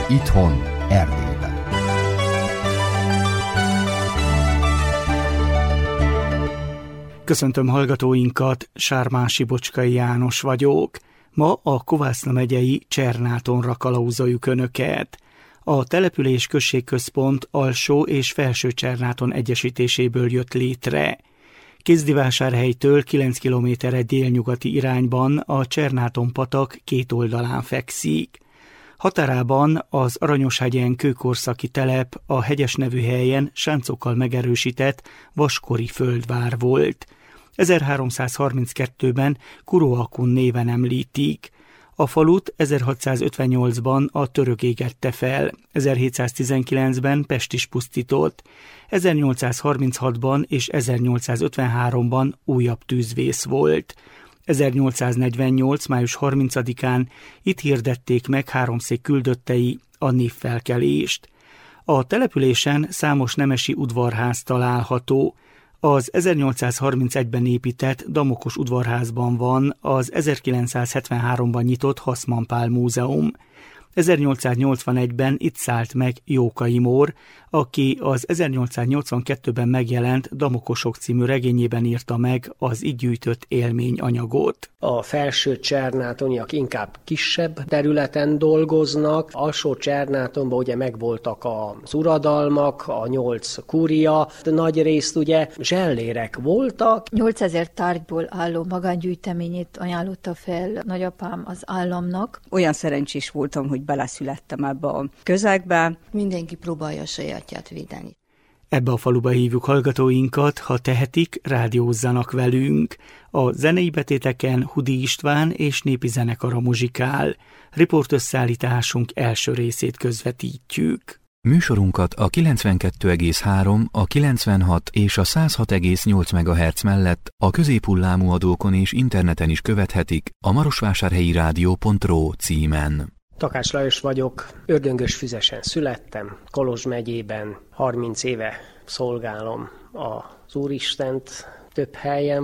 Itthon, Erdélyben. Köszöntöm hallgatóinkat, Sármási Bocskai János vagyok. Ma a Kovászna megyei Csernátonra kalauzoljuk Önöket. A település községközpont Alsó és Felső Csernáton egyesítéséből jött létre. Kézdivásárhelytől 9 kilométerre délnyugati irányban a Csernáton-patak két oldalán fekszik. Határában az Aranyos-hegyen kőkorszaki telep, a hegyes nevű helyen sáncokkal megerősített vaskori földvár volt. 1332-ben Kuroakun néven említik. A falut 1658-ban a török égette fel, 1719-ben Pest is pusztított, 1836-ban és 1853-ban újabb tűzvész volt. 1848. május 30-án itt hirdették meg háromszék küldöttei a névfelkelést. A településen számos nemesi udvarház található. Az 1831-ben épített Damokos udvarházban van az 1973-ban nyitott Haszman Pál Múzeum. 1881-ben itt szállt meg Jókai Mór, aki az 1882-ben megjelent Damokosok című regényében írta meg az így gyűjtött élményanyagot. A felső csernátoniak inkább kisebb területen dolgoznak, alsó Csernátonban ugye megvoltak az uradalmak, a 8 kúria, nagy részt ugye zsellérek voltak. 8000 tárgyból álló magángyűjteményét ajánlotta fel nagyapám az államnak. Olyan szerencsés voltam, hogy beleszülettem ebbe a közegbe. Mindenki próbálja a sajátját védeni. Ebbe a faluba hívjuk hallgatóinkat, ha tehetik, rádiózzanak velünk. A zenei betéteken Hudi István és népi zenekara muzsikál. Riportösszállításunk első részét közvetítjük. Műsorunkat a 92,3, a 96 és a 106,8 MHz mellett a középhullámú adókon és interneten is követhetik a marosvásárhelyi-rádió.ro címen. Takács Lajos vagyok, Ördöngösfüzesen születtem, Kolozs megyében 30 éve szolgálom az Úristent, több helyen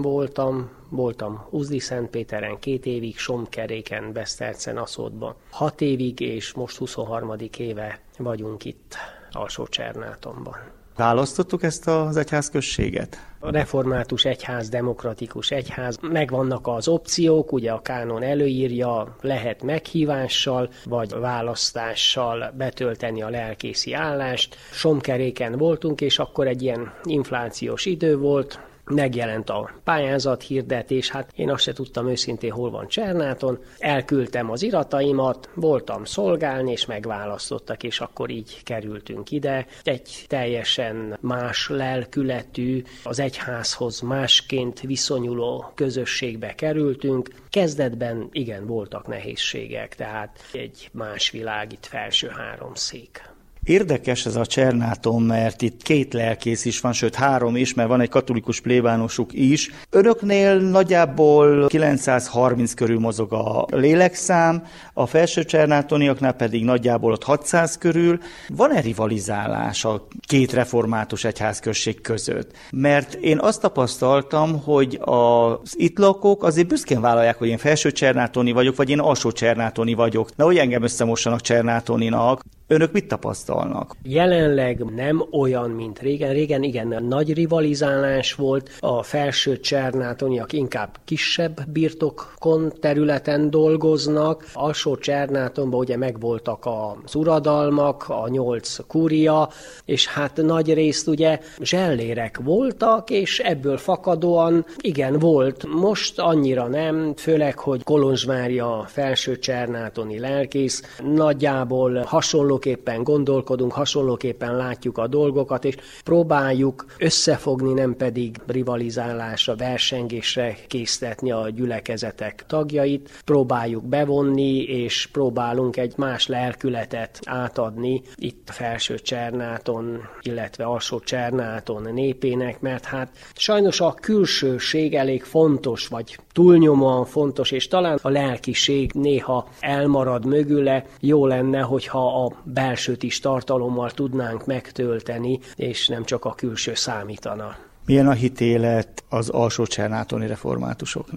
voltam Uzdi-Szentpéteren 2 évig, Somkeréken, Besztercen, Aszódban 6 évig, és most 23. éve vagyunk itt Alsó Csernátonban. Választottuk ezt az egyházközséget? A református egyház, demokratikus egyház, megvannak az opciók, ugye a kánon előírja, lehet meghívással vagy választással betölteni a lelkészi állást. Somkeréken voltunk, és akkor egy ilyen inflációs idő volt, megjelent a pályázathirdetés, hát én azt se tudtam őszintén, hol van Csernáton. Elküldtem az irataimat, voltam szolgálni, és megválasztottak, és akkor így kerültünk ide. Egy teljesen más lelkületű, az egyházhoz másként viszonyuló közösségbe kerültünk. Kezdetben igen, voltak nehézségek, tehát egy más világ, itt felső háromszék. Érdekes ez a Csernáton, mert itt 2 lelkész is van, sőt 3 is, mert van egy katolikus plébánosuk is. Önöknél nagyjából 930 körül mozog a lélekszám, a felső csernátoniaknál pedig nagyjából ott 600 körül. Van-e rivalizálás a 2 református egyházközség között? Mert én azt tapasztaltam, hogy az itt lakók azért büszkén vállalják, hogy én felső csernátoni vagyok, vagy én alsó csernátoni vagyok. Nehogy engem összemossanak csernátoninak. Önök mit tapasztalnak? Jelenleg nem olyan, mint régen. Régen igen, nagy rivalizálás volt. A felső csernátoniak inkább kisebb birtokon területen dolgoznak. Alsó Csernátonban ugye megvoltak az uradalmak, a 8 kúria, és hát nagy részt ugye zsellérek voltak, és ebből fakadóan igen volt. Most annyira nem, főleg, hogy Kolozsvárja felső csernátoni lelkész, nagyjából hasonlóképpen gondolkodunk, hasonlóképpen látjuk a dolgokat, és próbáljuk összefogni, nem pedig rivalizálásra, versengésre késztetni a gyülekezetek tagjait, próbáljuk bevonni, és próbálunk egy más lelkületet átadni itt a felső Csernáton, illetve alsó Csernáton népének, mert hát sajnos a külsőség elég fontos, vagy túlnyomóan fontos, és talán a lelkiség néha elmarad mögüle. Jó lenne, hogyha a belsőt is tartalommal tudnánk megtölteni, és nem csak a külső számítana. Milyen a hitélet az alsó csernátoni reformátusoknál?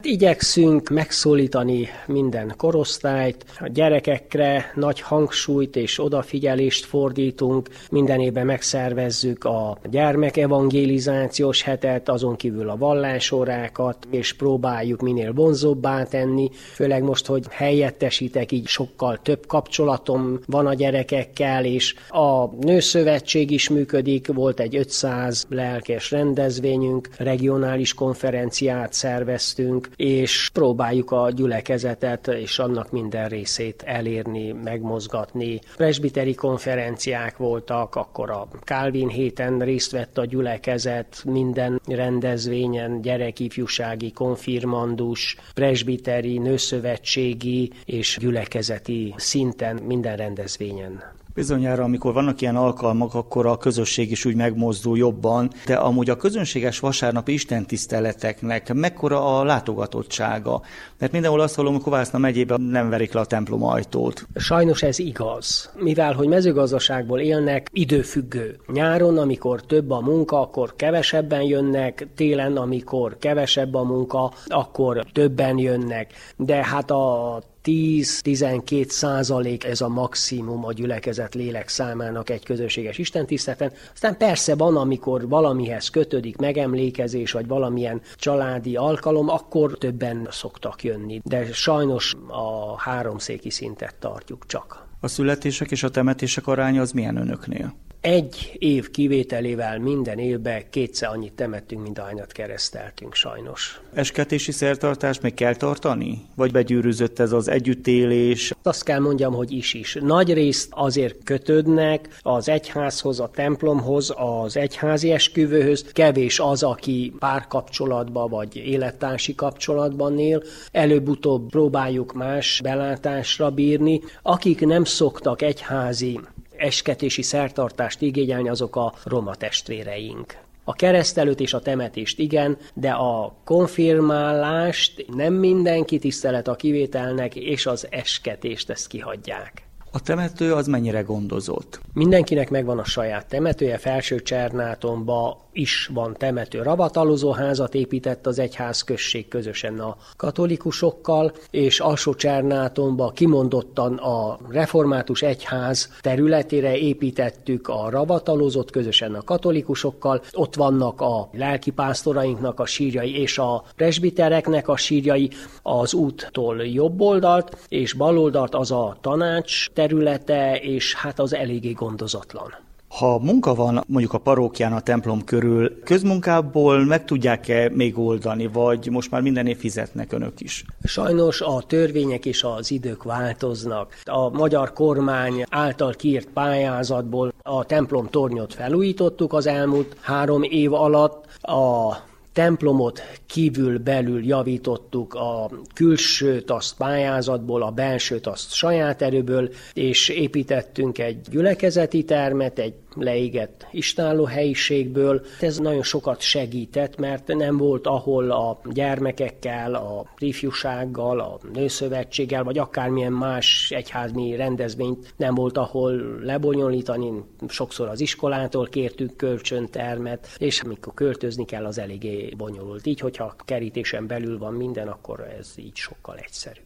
Igyekszünk megszólítani minden korosztályt, a gyerekekre nagy hangsúlyt és odafigyelést fordítunk, minden évben megszervezzük a gyermekevangelizációs hetet, azon kívül a vallásórákat, és próbáljuk minél vonzóbbá tenni, főleg most, hogy helyettesítek, így sokkal több kapcsolatom van a gyerekekkel, és a Nőszövetség is működik, volt egy 500 lelkes rendezvényünk, regionális konferenciát szerveztünk, és próbáljuk a gyülekezetet és annak minden részét elérni, megmozgatni. Presbiteri konferenciák voltak, akkor a Calvin héten részt vett a gyülekezet, minden rendezvényen, gyerekifjúsági, konfirmandus, presbiteri, nőszövetségi és gyülekezeti szinten minden rendezvényen. Bizonyára, amikor vannak ilyen alkalmak, akkor a közösség is úgy megmozdul jobban, de amúgy a közönséges vasárnapi istentiszteleteknek mekkora a látogatottsága? Mert mindenhol azt hallom, hogy Kovászna megyében nem verik le a templom ajtót. Sajnos ez igaz, mivel hogy mezőgazdaságból élnek, időfüggő. Nyáron, amikor több a munka, akkor kevesebben jönnek, télen, amikor kevesebb a munka, akkor többen jönnek. De hát a 10-12% ez a maximum a gyülekezet lélek számának egy közösséges istentiszteleten. Aztán persze van, amikor valamihez kötődik megemlékezés, vagy valamilyen családi alkalom, akkor többen szoktak jönni. De sajnos a háromszéki szintet tartjuk csak. A születések és a temetések aránya az milyen önöknél? Egy év kivételével minden évben 2-szer annyit temettünk, mint ahányat kereszteltünk, sajnos. Esketési szertartást még kell tartani? Vagy begyűrűzött ez az együttélés? Azt kell mondjam, hogy is. Nagy részt azért kötődnek az egyházhoz, a templomhoz, az egyházi esküvőhöz. Kevés az, aki párkapcsolatban vagy élettársi kapcsolatban él. Előbb-utóbb próbáljuk más belátásra bírni. Akik nem szoktak egyházi esketési szertartást igényelni, azok a roma testvéreink. A keresztelőt és a temetést igen, de a konfirmálást nem mindenki, tisztelet a kivételnek, és az esketést ezt kihagyják. A temető az mennyire gondozott? Mindenkinek megvan a saját temetője, Felső-Csernátonban is van temető. Ravatalozóházat épített az egyházközség közösen a katolikusokkal, és Alsó-Csernátonban kimondottan a református egyház területére építettük a ravatalozót közösen a katolikusokkal. Ott vannak a lelkipásztorainknak a sírjai és a presbitereknek a sírjai az úttól jobb oldalt, és bal oldalt az a tanács területe, és hát az eléggé gondozatlan. Ha munka van mondjuk a parókián, a templom körül, közmunkából meg tudják-e még oldani, vagy most már minden év fizetnek önök is? Sajnos a törvények és az idők változnak. A magyar kormány által kiírt pályázatból a templom tornyot felújítottuk az elmúlt 3 év alatt, a templomot kívül-belül javítottuk, a külsőt azt pályázatból, a belsőt azt saját erőből, és építettünk egy gyülekezeti termet, egy leégett istálló helyiségből. Ez nagyon sokat segített, mert nem volt, ahol a gyermekekkel, a ifjúsággal, a nőszövetséggel, vagy akármilyen más egyházi rendezvényt nem volt, ahol lebonyolítani. Sokszor az iskolától kértük kölcsöntermet, és amikor költözni kell, az eléggé bonyolult. Így, hogyha kerítésen belül van minden, akkor ez így sokkal egyszerűbb.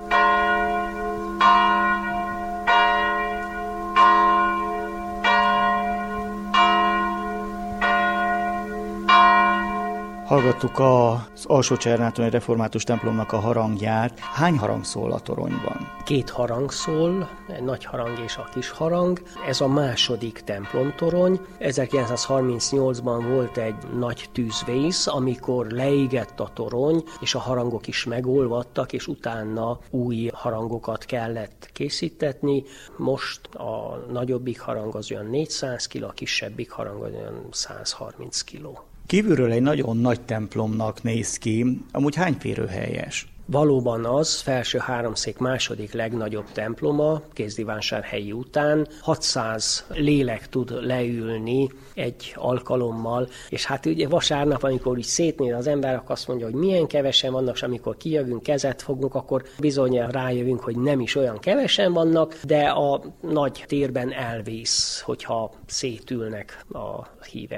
Hallgattuk az Alsó-Csernátoni református templomnak a harangját. Hány harang szól a toronyban? 2 harang szól, egy nagy harang és a kis harang. Ez a második templomtorony. 1938-ban volt egy nagy tűzvész, amikor leégett a torony, és a harangok is megolvadtak, és utána új harangokat kellett készítetni. Most a nagyobbik harang az olyan 400 kg, a kisebbik harang az olyan 130 kg. Kívülről egy nagyon nagy templomnak néz ki, amúgy hány férőhelyes? Valóban az, Felső Háromszék második legnagyobb temploma, Kézdivásárhelyi után. 600 lélek tud leülni egy alkalommal, és hát ugye vasárnap, amikor így szétnéz az ember, akkor azt mondja, hogy milyen kevesen vannak, és amikor kijövünk, kezet fogunk, akkor bizony rájövünk, hogy nem is olyan kevesen vannak, de a nagy térben elvész, hogyha szétülnek a hívek.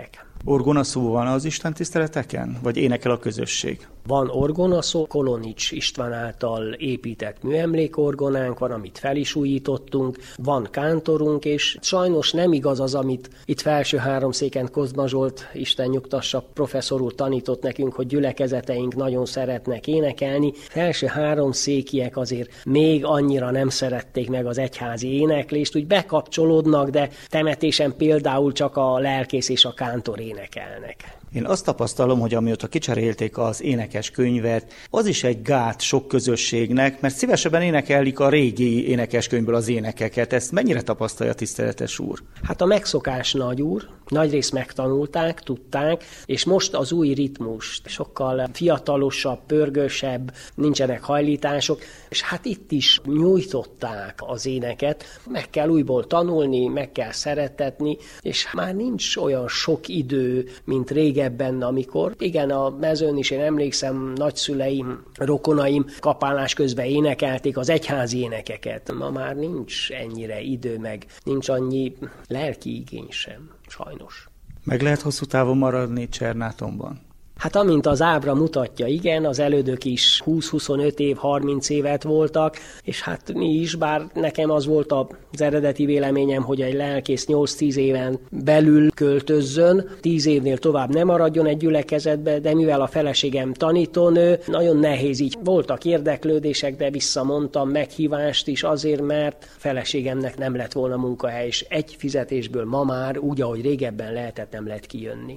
Orgonaszó van az istentiszteleteken, vagy énekel a közösség? Van orgonaszó, Kolonics István által épített műemlékorgonánk van, amit fel is újítottunk, van kántorunk, és sajnos nem igaz az, amit itt felső háromszéken Kozma Zsolt, Isten nyugtassa, professzor úr tanított nekünk, hogy gyülekezeteink nagyon szeretnek énekelni. Felső háromszékiek azért még annyira nem szerették meg az egyházi éneklést, úgy bekapcsolódnak, de temetésen például csak a lelkész és a kántor énekelnek. Én azt tapasztalom, hogy amióta kicserélték az énekeskönyvet, az is egy gát sok közösségnek, mert szívesebben énekelik a régi énekeskönyvből az énekeket. Ezt mennyire tapasztalja, tiszteletes úr? Hát a megszokás nagy úr, nagyrészt megtanulták, tudták, és most az új ritmus sokkal fiatalosabb, pörgősebb, nincsenek hajlítások, és hát itt is nyújtották az éneket. Meg kell újból tanulni, meg kell szeretetni, és már nincs olyan sok idő, mint régebben, amikor igen, a mezőn is én emlékszem, nagyszüleim, rokonaim kapálás közben énekelték az egyházi énekeket. Ma már nincs ennyire idő, meg nincs annyi lelki igény sem, sajnos. Meg lehet hosszú távon maradni Csernátonban? Hát amint az ábra mutatja, igen, az elődök is 20-25 év, 30 évet voltak, és hát mi is, bár nekem az volt az eredeti véleményem, hogy egy lelkész 8-10 éven belül költözzön, 10 évnél tovább nem maradjon egy gyülekezetbe, de mivel a feleségem tanítónő, nagyon nehéz így. Voltak érdeklődések, de visszamondtam meghívást is azért, mert feleségemnek nem lett volna munkahely, és egy fizetésből ma már, úgy, ahogy régebben lehetett, nem lehet kijönni.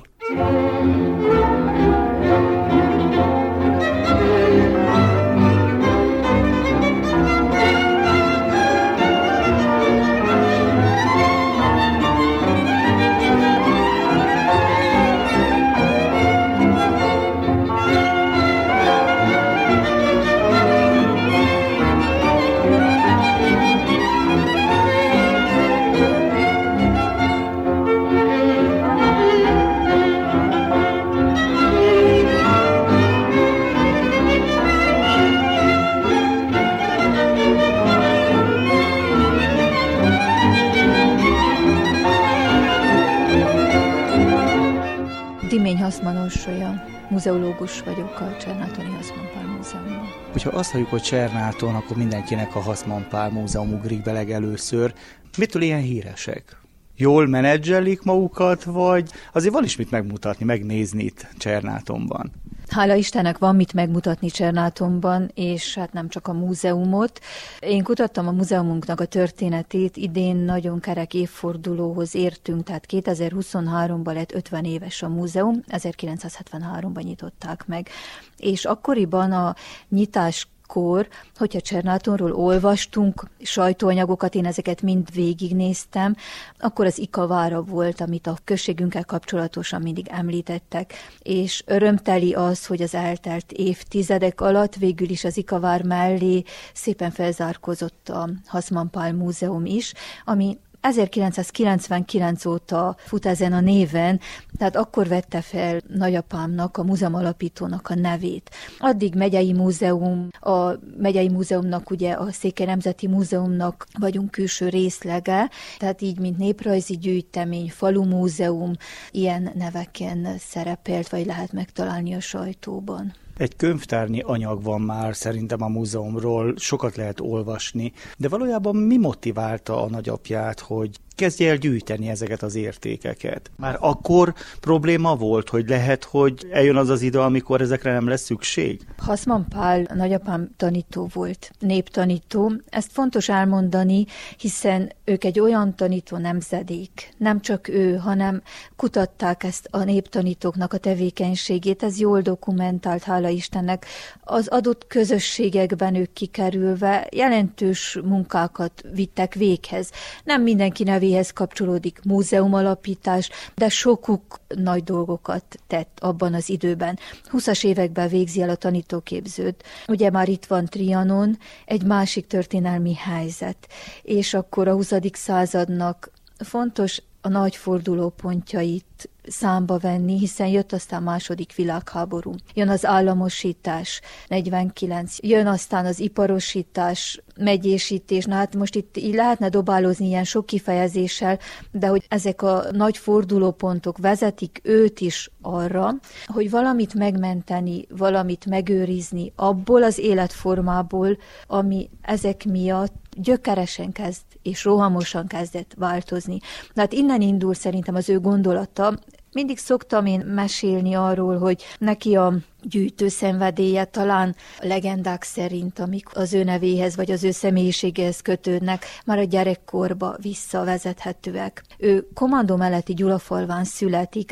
Dimény Haszman-Orsolya, muzeológus vagyok a Csernátoni Haszman Pál Múzeumban. Hogyha azt halljuk, hogy Csernáton, akkor mindenkinek a Haszman Pál Múzeum ugrik be legelőször. Mitől ilyen híresek? Jól menedzselik magukat, vagy azért van is mit megmutatni, megnézni itt Csernátonban? Hála Istennek van mit megmutatni Csernátonban, és hát nem csak a múzeumot. Én kutattam a múzeumunknak a történetét, idén nagyon kerek évfordulóhoz értünk, tehát 2023-ban lett 50 éves a múzeum, 1973-ban nyitották meg. És akkoriban a nyitáskor, hogyha Csernátonról olvastunk sajtóanyagokat, én ezeket mind végignéztem, akkor az Ikavára volt, amit a községünkkel kapcsolatosan mindig említettek, és örömteli az, hogy az eltelt évtizedek alatt végül is az Ikavár mellé szépen felzárkózott a Haszman Pál Múzeum is, ami 1999 óta fut ezen a néven, tehát akkor vette fel nagyapámnak, a múzeum alapítónak a nevét. Addig megyei múzeum, a megyei múzeumnak, ugye a Székely Nemzeti Múzeumnak vagyunk külső részlege, tehát így, mint néprajzi gyűjtemény, falumúzeum, ilyen neveken szerepelt, vagy lehet megtalálni a sajtóban. Egy könyvtárnyi anyag van már szerintem a múzeumról, sokat lehet olvasni, de valójában mi motiválta a nagyapját, hogy kezdje el gyűjteni ezeket az értékeket? Már akkor probléma volt, hogy lehet, hogy eljön az az idő, amikor ezekre nem lesz szükség? Haszman Pál nagyapám tanító volt, néptanító. Ezt fontos elmondani, hiszen ők egy olyan tanító nemzedék. Nem csak ő, hanem kutatták ezt a néptanítóknak a tevékenységét. Ez jól dokumentált, hála Istennek. Az adott közösségekben ők kikerülve jelentős munkákat vittek véghez. Nem mindenki nevéhez kapcsolódik múzeumalapítás, de sokuk nagy dolgokat tett abban az időben. 20-as években végzi el a tanítóképzőt. Ugye már itt van Trianon, egy másik történelmi helyzet. És akkor a 20. századnak fontos a nagy fordulópontjait számba venni, hiszen jött aztán második világháború. Jön az államosítás, 49, jön aztán az iparosítás, megyésítés. Na hát most itt így lehetne dobálózni ilyen sok kifejezéssel, de hogy ezek a nagy fordulópontok vezetik őt is arra, hogy valamit megmenteni, valamit megőrizni abból az életformából, ami ezek miatt gyökeresen kezd és rohamosan kezdett változni. De hát innen indul szerintem az ő gondolata. Mindig szoktam én mesélni arról, hogy neki a gyűjtő szenvedélye talán a legendák szerint, amik az ő nevéhez vagy az ő személyiségéhez kötődnek, már a gyerekkorba visszavezethetőek. Ő Kommandó melletti Gyulafalván születik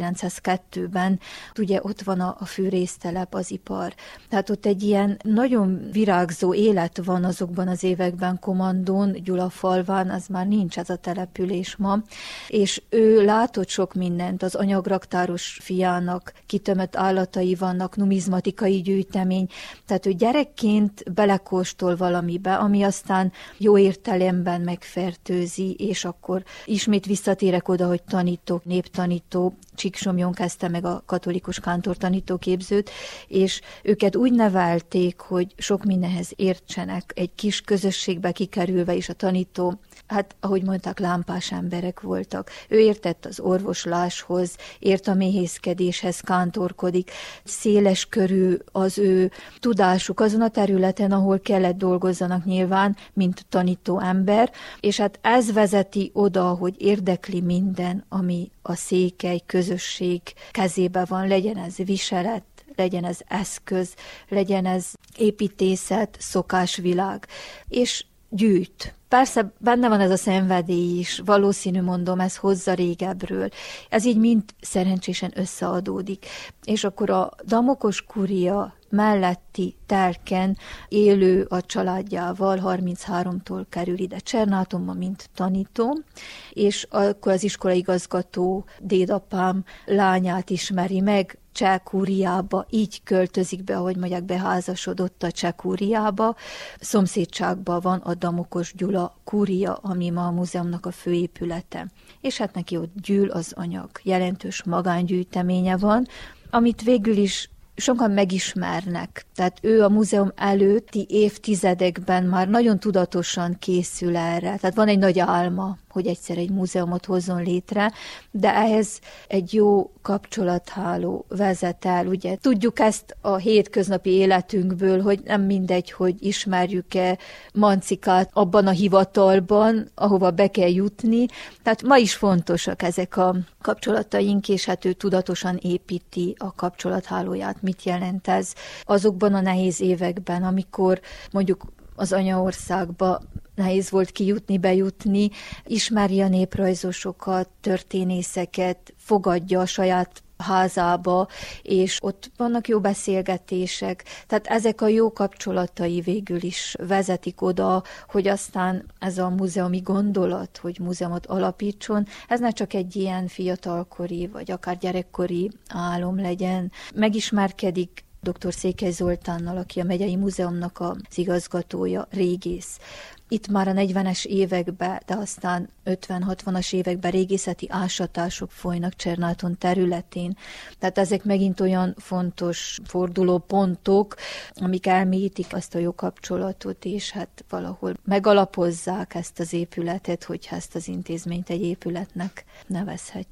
1902-ben, ugye ott van a fűrésztelep, az ipar. Tehát ott egy ilyen nagyon virágzó élet van azokban az években Kommandón, Gyulafalván, az már nincs ez a település ma, és ő látott sok mindent, az anyagraktáros fiának kitömött állatai vannak, numizmatikai gyűjtemény, tehát ő gyerekként belekóstol valamibe, ami aztán jó értelemben megfertőzi, és akkor ismét visszatérek oda, hogy tanítok, néptanító, Csíksomjon kezdte meg a katolikus kántortanítóképzőt, és őket úgy nevelték, hogy sok mindenhez értsenek, egy kis közösségbe kikerülve is a tanító, hát ahogy mondták, lámpás emberek voltak. Ő értett az orvosláshoz, ért a méhészkedéshez, kántorkodik, széles körű az ő tudásuk azon a területen, ahol kellett dolgozzanak nyilván, mint tanító ember, és hát ez vezeti oda, hogy érdekli minden, ami a székely közösség kezébe van, legyen ez viselet, legyen ez eszköz, legyen ez építészet, szokásvilág, és gyűjt. Persze benne van ez a szenvedély is, valószínű mondom, ez hozza régebről. Ez így mind szerencsésen összeadódik. És akkor a Damokos kuria melletti telken élő a családjával 33-tól kerül ide Csernátonba, mint tanító, és akkor az iskolaigazgató dédapám lányát ismeri meg, Cseh kúriába, így költözik be, ahogy mondják, beházasodott a Cseh kúriába. Szomszédságban van a Damokos Gyula kúria, ami ma a múzeumnak a főépülete. És hát neki ott gyűl az anyag. Jelentős magángyűjteménye van, amit végül is sokan megismernek. Tehát ő a múzeum előtti évtizedekben már nagyon tudatosan készül erre. Tehát van egy nagy álma, hogy egyszer egy múzeumot hozzon létre, de ehhez egy jó kapcsolatháló vezet el. Ugye tudjuk ezt a hétköznapi életünkből, hogy nem mindegy, hogy ismerjük-e Mancikát abban a hivatalban, ahova be kell jutni. Tehát ma is fontosak ezek a kapcsolataink, és hát ő tudatosan építi a kapcsolathálóját. Mit jelent ez? Azokban a nehéz években, amikor mondjuk az anyaországba nehéz volt kijutni, bejutni, ismeri a néprajzosokat, történészeket, fogadja a saját házába, és ott vannak jó beszélgetések. Tehát ezek a jó kapcsolatai végül is vezetik oda, hogy aztán ez a múzeumi gondolat, hogy múzeumot alapítson, ez ne csak egy ilyen fiatalkori, vagy akár gyerekkori álom legyen. Megismerkedik dr. Székely Zoltánnal, aki a Megyei Múzeumnak az igazgatója, régész. Itt már a 40-es években, de aztán 50-60-as években régészeti ásatások folynak Csernáton területén. Tehát ezek megint olyan fontos fordulópontok, amik elmélyítik azt a jó kapcsolatot, és hát valahol megalapozzák ezt az épületet, hogyha ezt az intézményt egy épületnek nevezhetjük.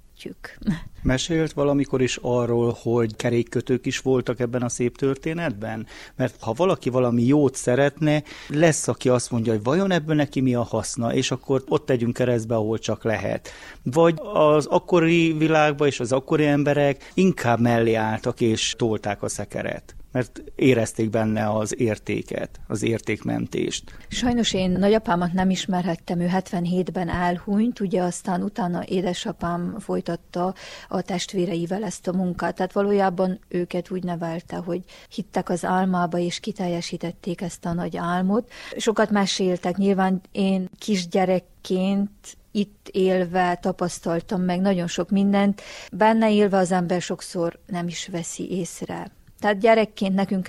Mesélt valamikor is arról, hogy kerékkötők is voltak ebben a szép történetben? Mert ha valaki valami jót szeretne, lesz, aki azt mondja, hogy vajon ebből neki mi a haszna, és akkor ott tegyünk keresztbe, ahol csak lehet. Vagy az akkori világban és az akkori emberek inkább mellé álltak és tolták a szekeret, mert érezték benne az értéket, az értékmentést. Sajnos én nagyapámat nem ismerhettem, ő 77-ben elhunyt, ugye aztán utána édesapám folytatta a testvéreivel ezt a munkát, tehát valójában őket úgy nevelte, hogy hittek az álmába, és kiteljesítették ezt a nagy álmot. Sokat meséltek, nyilván én kisgyerekként itt élve tapasztaltam meg nagyon sok mindent, benne élve az ember sokszor nem is veszi észre. Tehát gyerekként nekünk ez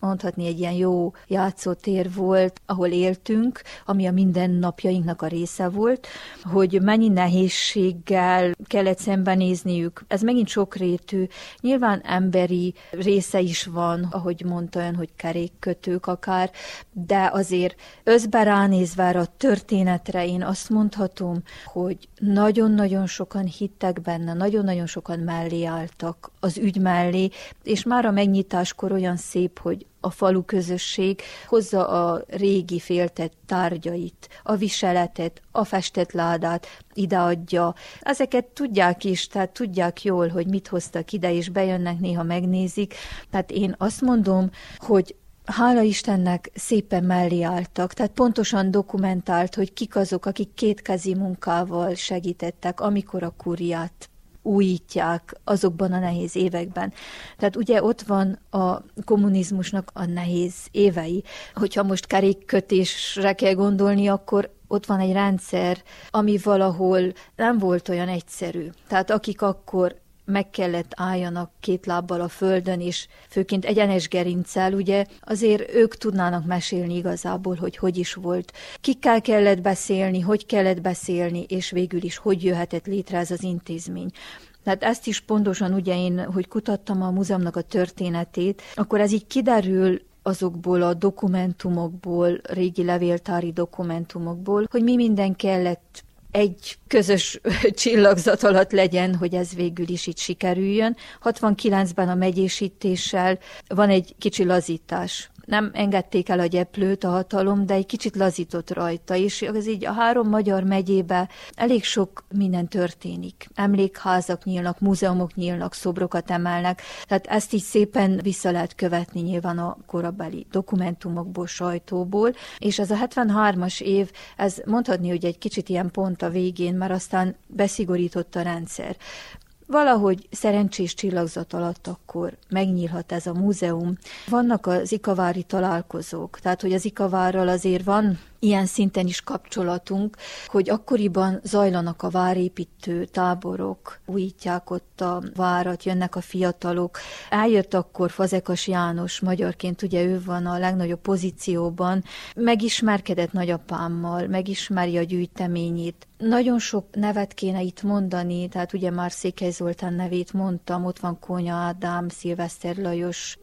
mondhatni egy ilyen jó játszótér volt, ahol éltünk, ami a mindennapjainknak a része volt, hogy mennyi nehézséggel kellett szembenézniük. Ez megint sokrétű. Nyilván emberi része is van, ahogy mondta ön, hogy kerékkötők akár, de azért összbe ránézve a történetre én azt mondhatom, hogy nagyon-nagyon sokan hittek benne, nagyon-nagyon sokan mellé álltak az ügy mellé, és már a megnyitáskor olyan szép, hogy a falu közösség hozza a régi féltett tárgyait, a viseletet, a festett ládát ideadja. Ezeket tudják is, tehát tudják jól, hogy mit hoztak ide, és bejönnek, néha megnézik. Tehát én azt mondom, hogy hála Istennek szépen mellé álltak, tehát pontosan dokumentált, hogy kik azok, akik kétkezi munkával segítettek, amikor a kúriát újítják azokban a nehéz években. Tehát ugye ott van a kommunizmusnak a nehéz évei. Hogyha most kerékkötésre kell gondolni, akkor ott van egy rendszer, ami valahol nem volt olyan egyszerű. Tehát akik akkor meg kellett álljanak két lábbal a földön, és főként egyenes gerinccel, ugye azért ők tudnának mesélni igazából, hogy is volt. Kikkel kellett beszélni, hogy kellett beszélni, és végül is hogy jöhetett létre ez az intézmény. Tehát ezt is pontosan ugye én, hogy kutattam a múzeumnak a történetét, akkor ez így kiderül azokból a dokumentumokból, régi levéltári dokumentumokból, hogy mi minden kellett egy közös csillagzat alatt legyen, hogy ez végül is itt sikerüljön. 69-ben a megyésítéssel van egy kicsi lazítás. Nem engedték el a gyeplőt a hatalom, de egy kicsit lazított rajta, és ez így a 3 magyar megyébe elég sok minden történik. Emlékházak nyílnak, múzeumok nyílnak, szobrokat emelnek, tehát ezt így szépen vissza lehet követni nyilván a korabeli dokumentumokból, sajtóból, és ez a 73-as év, ez mondhatni, hogy egy kicsit ilyen pont a végén, mert aztán beszigorított a rendszer. Valahogy szerencsés csillagzat alatt akkor megnyílhat ez a múzeum. Vannak az ikavári találkozók, tehát hogy az Ikavárral azért van ilyen szinten is kapcsolatunk, hogy akkoriban zajlanak a várépítő táborok, újítják ott a várat, jönnek a fiatalok. Eljött akkor Fazekas János, magyarként ugye ő van a legnagyobb pozícióban, megismerkedett nagyapámmal, megismeri a gyűjteményét. Nagyon sok nevet kéne itt mondani, tehát ugye már Székely Zoltán nevét mondtam, ott van Kónya Ádám, Szilveszter Lajos,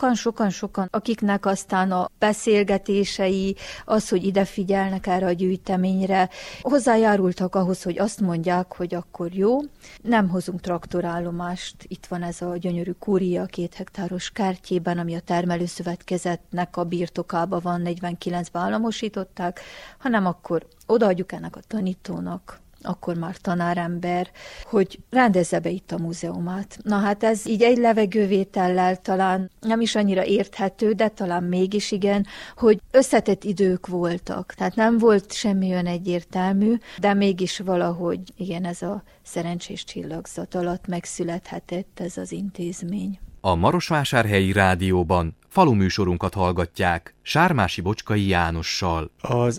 sokan, akiknek aztán a beszélgetései, az, hogy ide figyelnek erre a gyűjteményre, hozzájárultak ahhoz, hogy azt mondják, hogy akkor jó, nem hozunk traktorállomást, itt van ez a gyönyörű kúria 2 hektáros kertjében, ami a termelőszövetkezetnek a birtokában van, 49-ben államosították, hanem akkor odaadjuk ennek a tanítónak, akkor már tanárember, hogy rendezze be itt a múzeumát. Na hát ez így egy levegővétellel talán nem is annyira érthető, de talán mégis igen, hogy összetett idők voltak. Tehát nem volt semmi olyan egyértelmű, de mégis valahogy igen, ez a szerencsés csillagzat alatt megszülethetett ez az intézmény. A Marosvásárhelyi Rádióban faluműsorunkat hallgatják Sármási Bocskai Jánossal. Az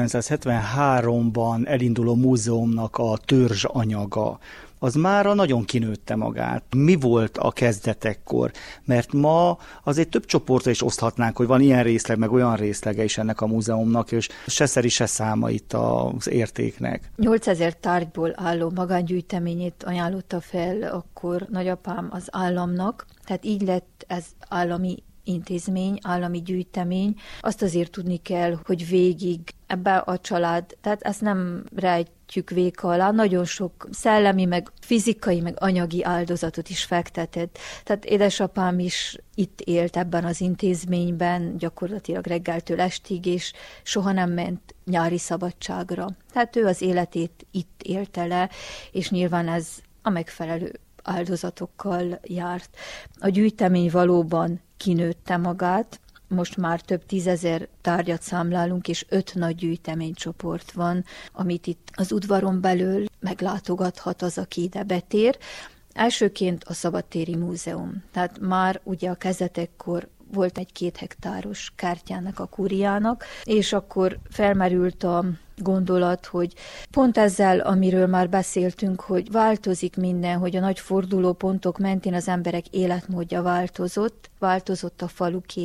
1973-ban elinduló múzeumnak a törzsanyaga, az mára nagyon kinőtte magát. Mi volt a kezdetekkor? Mert ma azért több csoportra is oszthatnánk, hogy van ilyen részleg, meg olyan részlege is ennek a múzeumnak, és se szeri, se száma itt az értéknek. 8000 tárgyból álló magángyűjteményét ajánlotta fel akkor nagyapám az államnak, tehát így lett ez állami intézmény, állami gyűjtemény. Azt azért tudni kell, hogy végig ebbe a család, tehát ezt nem rejtjük véka alá, nagyon sok szellemi, meg fizikai, meg anyagi áldozatot is fektetett. Tehát édesapám is itt élt ebben az intézményben, gyakorlatilag reggeltől estig, és soha nem ment nyári szabadságra. Tehát ő az életét itt élte le, és nyilván ez a megfelelő áldozatokkal járt. A gyűjtemény valóban kinőtte magát, most már több 10 000 tárgyat számlálunk, és 5 nagy gyűjteménycsoport van, amit itt az udvaron belül meglátogathat az, aki ide betér. Elsőként a Szabadtéri Múzeum. Tehát már ugye a kezdetekkor volt egy 2 hektáros kártyának a kúriának, és akkor felmerült a gondolat, hogy pont ezzel, amiről már beszéltünk, hogy változik minden, hogy a nagy fordulópontok mentén az emberek életmódja változott a falukép,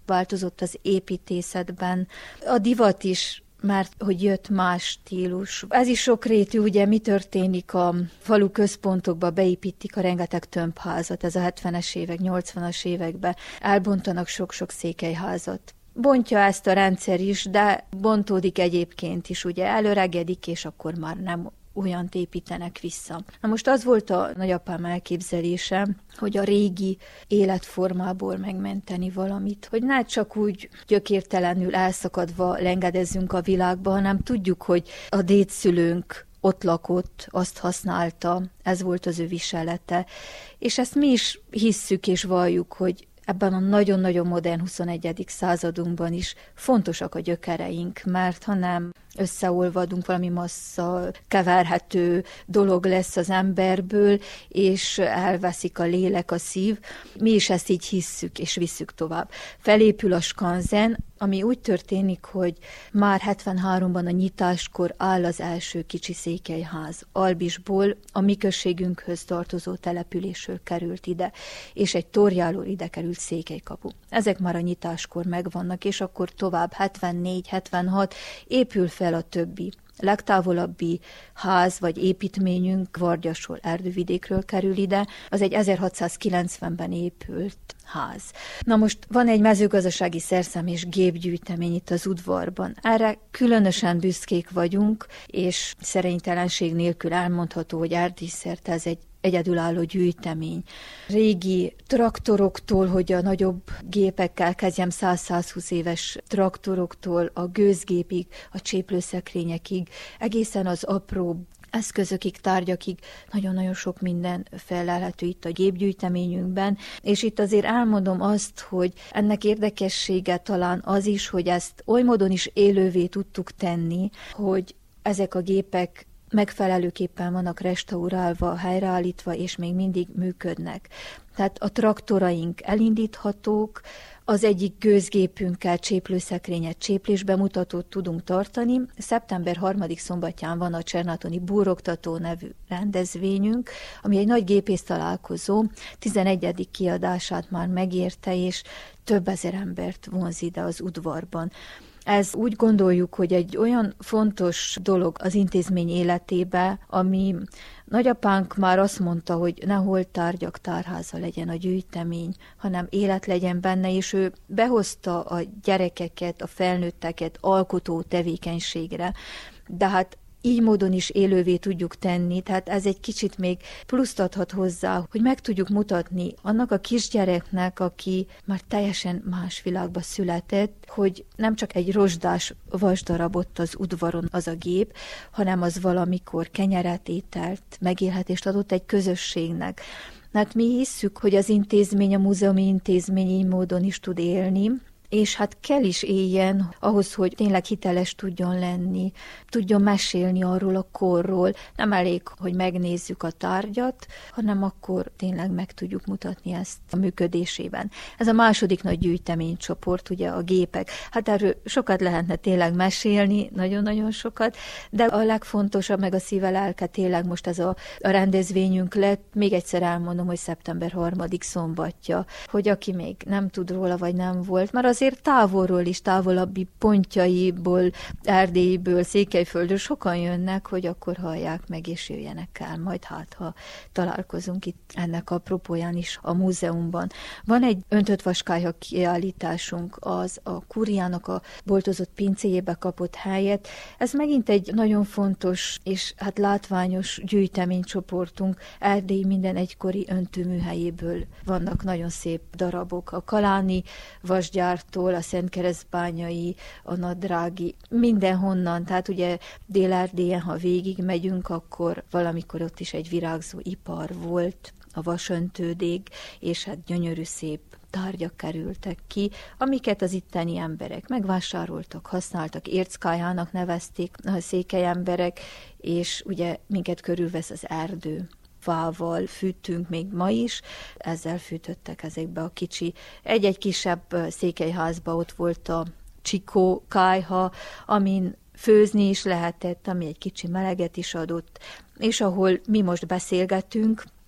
változott az építészetben. A divat is, mert hogy jött más stílus. Ez is sokrétű, ugye mi történik a falu központokba, beépítik a rengeteg tömbházat, ez a 70-es évek, 80-as években, elbontanak sok-sok székelyházat. Bontja ezt a rendszer is, de bontódik egyébként is, ugye előregedik, és akkor már nem olyant építenek vissza. Na most az volt a nagyapám elképzelése, hogy a régi életformából megmenteni valamit, hogy ne csak úgy gyökértelenül elszakadva lengedezzünk a világba, hanem tudjuk, hogy a dédszülőnk ott lakott, azt használta, ez volt az ő viselete. És ezt mi is hisszük és valljuk, hogy ebben a nagyon-nagyon modern 21. századunkban is fontosak a gyökereink, mert ha nem összeolvadunk, valami massza keverhető dolog lesz az emberből, és elveszik a lélek, a szív. Mi is ezt így hisszük, és visszük tovább. Felépül a skanzen, ami úgy történik, hogy már 73-ban a nyitáskor áll az első kicsi székelyház. Albisból a mi községünkhöz tartozó településről került ide, és egy torjáról ide került Székelykapu. Ezek már a nyitáskor megvannak, és akkor tovább 74-76 épül fel a többi. Legtávolabbi ház vagy építményünk Vargyasról, Erdővidékről kerül ide, az egy 1690-ben épült ház. Na most van egy mezőgazdasági szerszám és gépgyűjtemény itt az udvarban. Erre különösen büszkék vagyunk, és szerénytelenség nélkül elmondható, hogy Erdélyszerte ez egy egyedülálló gyűjtemény. Régi traktoroktól, hogy a nagyobb gépekkel kezdjem, 100-120 éves traktoroktól, a gőzgépig, a cséplőszekrényekig, egészen az apró eszközökig, tárgyakig nagyon-nagyon sok minden fellelhető itt a gépgyűjteményünkben, és itt azért elmondom azt, hogy ennek érdekessége talán az is, hogy ezt oly módon is élővé tudtuk tenni, hogy ezek a gépek megfelelőképpen vannak restaurálva, helyreállítva, és még mindig működnek. Tehát a traktoraink elindíthatók, az egyik gőzgépünkkel cséplőszekrényet, cséplésbemutatót tudunk tartani. Szeptember 3. szombatján van a Csernátoni Búroktató nevű rendezvényünk, ami egy nagy gépész találkozó, 11. kiadását már megérte, és több ezer embert vonz ide az udvarban. Ez úgy gondoljuk, hogy egy olyan fontos dolog az intézmény életébe, ami nagyapánk már azt mondta, hogy ne holttárgyak tárháza legyen a gyűjtemény, hanem élet legyen benne, és ő behozta a gyerekeket, a felnőtteket alkotó tevékenységre. De hát így módon is élővé tudjuk tenni, tehát ez egy kicsit még pluszt adhat hozzá, hogy meg tudjuk mutatni annak a kisgyereknek, aki már teljesen más világba született, hogy nem csak egy rozsdás vasdarab ott az udvaron az a gép, hanem az valamikor kenyeret, ételt, megélhetést adott egy közösségnek. Hát mi hisszük, hogy az intézmény, a múzeumi intézmény így módon is tud élni, és hát kell is éljen ahhoz, hogy tényleg hiteles tudjon lenni, tudjon mesélni arról a korról. Nem elég, hogy megnézzük a tárgyat, hanem akkor tényleg meg tudjuk mutatni ezt a működésében. Ez a második nagy gyűjteménycsoport, ugye a gépek. Hát erről sokat lehetne tényleg mesélni, nagyon-nagyon sokat, de a legfontosabb, meg a szíve lelke tényleg most ez a rendezvényünk lett. Még egyszer elmondom, hogy szeptember 3. szombatja, hogy aki még nem tud róla, vagy nem volt, mert azért távolról is, távolabbi pontjaiból, Erdélyből, Székelyföldről sokan jönnek, hogy akkor hallják meg, és jöjjenek el. Majd hát, ha találkozunk itt ennek apropóján is a múzeumban. Van egy öntött vaskályha kiállításunk, az a Kúriának a boltozott pincéjébe kapott helyet. Ez megint egy nagyon fontos és hát látványos gyűjteménycsoportunk. Erdély minden egykori öntőműhelyéből vannak nagyon szép darabok. A kaláni vasgyárt, a Szentkeresztbányai, a Nadrági, mindenhonnan, tehát ugye Dél-Erdélyen, ha végig megyünk, akkor valamikor ott is egy virágzó ipar volt, a vasöntődég, és hát gyönyörű szép tárgyak kerültek ki, amiket az itteni emberek megvásároltak, használtak, érckályának nevezték a székely emberek, és ugye minket körülvesz az erdő. Fával fűtünk még ma is, ezzel fűtöttek ezekbe a kicsi, egy-egy kisebb székelyházba ott volt a csikó kályha, amin főzni is lehetett, ami egy kicsi meleget is adott, és ahol mi most beszélgetünk,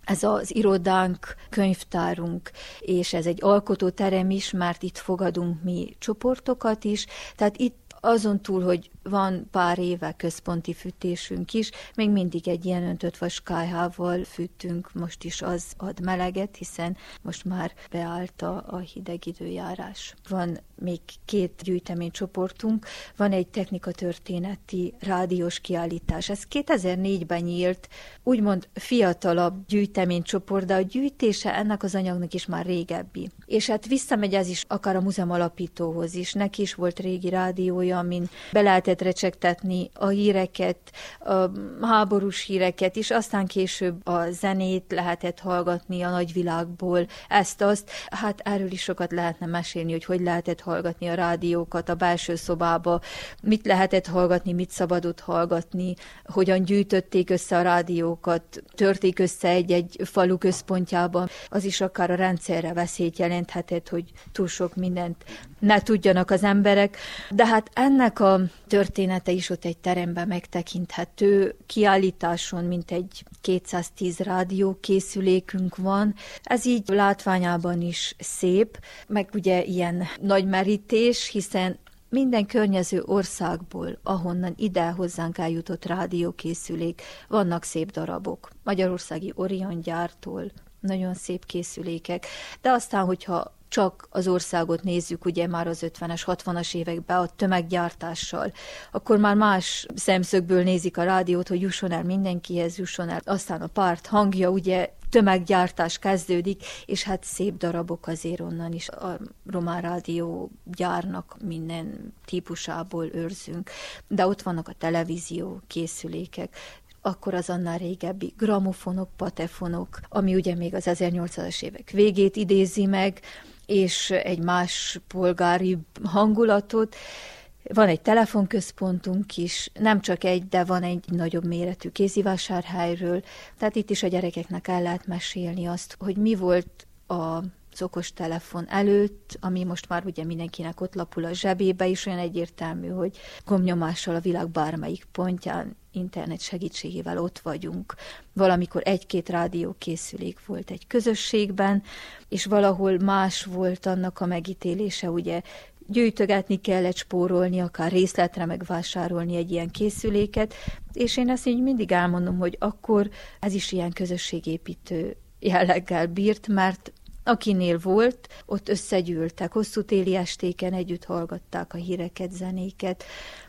ez az irodánk, könyvtárunk, és ez egy alkotóterem is, mert itt fogadunk mi csoportokat is, tehát itt azon túl, hogy van pár éve központi fűtésünk is, még mindig egy ilyen öntött vaskályhával fűtünk, most is az ad meleget, hiszen most már beállt a hideg időjárás. Van még 2 gyűjteménycsoportunk, van egy technikatörténeti rádiós kiállítás. Ez 2004-ben nyílt, úgymond fiatalabb gyűjteménycsoport, de a gyűjtése ennek az anyagnak is már régebbi. És hát visszamegy ez is akár a múzeum alapítóhoz is. Neki is volt régi rádiója, amin be lehetett recsegtetni a híreket, a háborús híreket is, aztán később a zenét lehetett hallgatni a nagyvilágból, ezt-azt. Hát erről is sokat lehetne mesélni, hogy lehetett hallgatni a rádiókat a belső szobába, mit lehetett hallgatni, mit szabadott hallgatni, hogyan gyűjtötték össze a rádiókat, törték össze egy falu központjában. Az is akár a rendszerre veszélyt jelenthetett, hogy túl sok mindent ne tudjanak az emberek. De hát ennek a története is ott egy teremben megtekinthető. Kiállításon mintegy 210 rádiókészülékünk van. Ez így látványában is szép, meg ugye ilyen nagy merítés, hiszen minden környező országból, ahonnan ide hozzánk eljutott rádiókészülék, vannak szép darabok. Magyarországi Orion gyártól nagyon szép készülékek, de aztán, hogyha csak az országot nézzük, ugye már az 50-es, 60-as években a tömeggyártással, akkor már más szemszögből nézik a rádiót, hogy jusson el mindenkihez, jusson el. Aztán a párt hangja, ugye tömeggyártás kezdődik, és hát szép darabok azért onnan is a román rádió gyárnak minden típusából őrzünk. De ott vannak a televízió készülékek, akkor az annál régebbi gramofonok, patefonok, ami ugye még az 1800-as évek végét idézi meg, és egy más polgári hangulatot. Van egy telefonközpontunk is, nem csak egy, de van egy nagyobb méretű kézivásárhelyről, tehát itt is a gyerekeknek el lehet mesélni azt, hogy mi volt az okostelefon előtt, ami most már ugye mindenkinek ott lapul a zsebébe is, olyan egyértelmű, hogy gombnyomással a világ bármelyik pontján internet segítségével ott vagyunk. Valamikor 1-2 rádiókészülék volt egy közösségben, és valahol más volt annak a megítélése, ugye gyűjtögetni kellett, spórolni, akár részletre megvásárolni egy ilyen készüléket, és én ezt így mindig elmondom, hogy akkor ez is ilyen közösségépítő jelleggel bírt, mert akinél volt, ott összegyűltek, hosszú téli estéken együtt hallgatták a híreket, zenéket.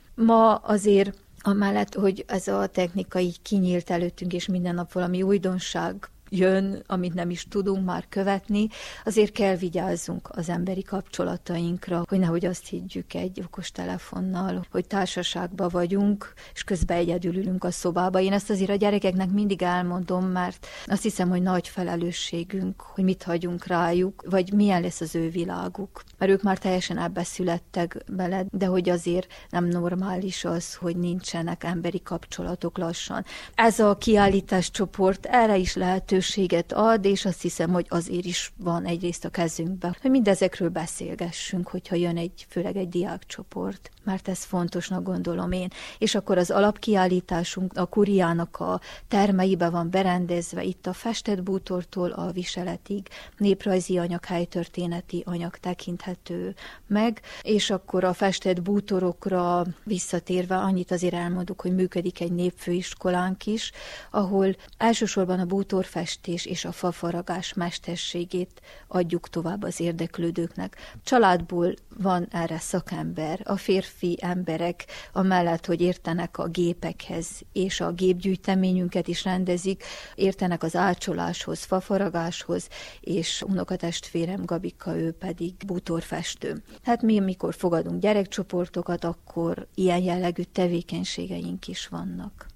Ma azért amellett, hogy ez a technika így kinyílt előttünk, és minden nap valami újdonság jön, amit nem is tudunk már követni, azért kell vigyázzunk az emberi kapcsolatainkra, hogy nehogy azt higgyük egy okostelefonnal, hogy társaságban vagyunk, és közben egyedül ülünk a szobába. Én ezt azért a gyerekeknek mindig elmondom, mert azt hiszem, hogy nagy felelősségünk, hogy mit hagyunk rájuk, vagy milyen lesz az ő világuk. Mert ők már teljesen ebbe születtek bele, de hogy azért nem normális az, hogy nincsenek emberi kapcsolatok lassan. Ez a kiállítás csoport erre is lehetőséget ad, és azt hiszem, hogy azért is van egyrészt a kezünkben, hogy mindezekről beszélgessünk, hogyha jön főleg egy diákcsoport, mert ez fontosnak gondolom én. És akkor az alapkiállításunk a Kuriának a termeibe van berendezve, itt a festett bútortól a viseletig néprajzi anyag, helytörténeti anyag tekinthető meg, és akkor a festett bútorokra visszatérve annyit azért elmondok, hogy működik egy népfőiskolánk is, ahol elsősorban a bútorfestés és a fafaragás mesterségét adjuk tovább az érdeklődőknek. Családból van erre szakember, a férfi emberek amellett, hogy értenek a gépekhez, és a gépgyűjteményünket is rendezik, értenek az ácsoláshoz, fafaragáshoz, és unokatestvérem Gabika, ő pedig bútorfestő. Hát mi, amikor fogadunk gyerekcsoportokat, akkor ilyen jellegű tevékenységeink is vannak.